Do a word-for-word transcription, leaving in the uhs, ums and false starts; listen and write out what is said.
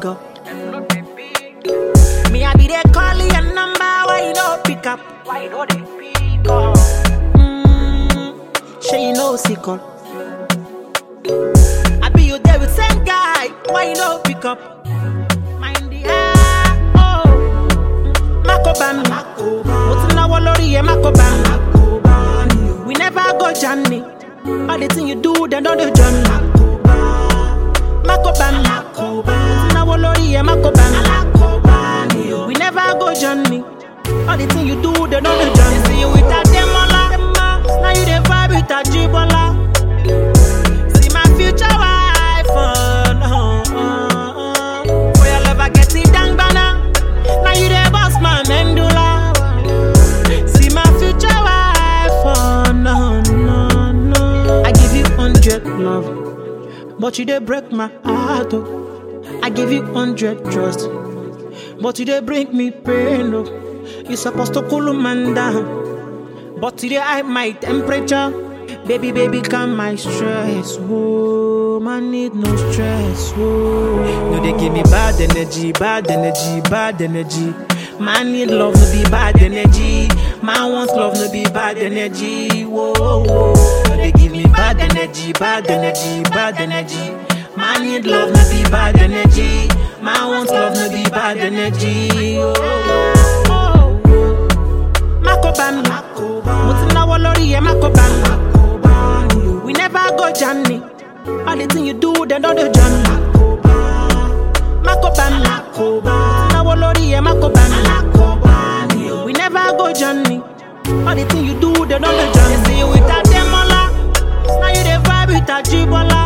figure. Me, I be there calling your number, why you don't pick up? Why you know they pick up? Mmm, she you know sick up. I be you there with same guy, why you don't pick up? Mind the air, oh. Makoban, what's now Lori, Makoban. We never go journey. All the things you do, they don't do journey. Makoban, now Lori, Makoban. We never go journey. All the things you do, they don't do journey. See you with a demola, now you the vibe with a jibola. See my future wife, oh, no, oh, oh. For your love, I get it dang banana. Now you the boss man, Mendula. See my future wife, oh, no, no, no. I give you hundred love, but you dey break my heart, oh. I give you hundred trust, but you dey bring me pain, oh. You supposed to cool man down, but today I my temperature. Baby, baby, calm my stress. Whoa, man need no stress. Whoa, no, they give me bad energy, bad energy, bad energy. Man need love, no be bad energy. Man wants love, no be bad energy. Whoa, whoa, no, they give me bad energy, bad energy, bad energy. Man need love, no be bad energy. Man wants love, no be bad energy. Oh, oh, oh. Makoban, what's now Lori, Makoban. We never go journey. All the things you do, they don't do journey. Makoban, now Lori, Makoban. We never go journey. All the things you do, they don't do journey. See you with a demola, now you the vibe with a jibola.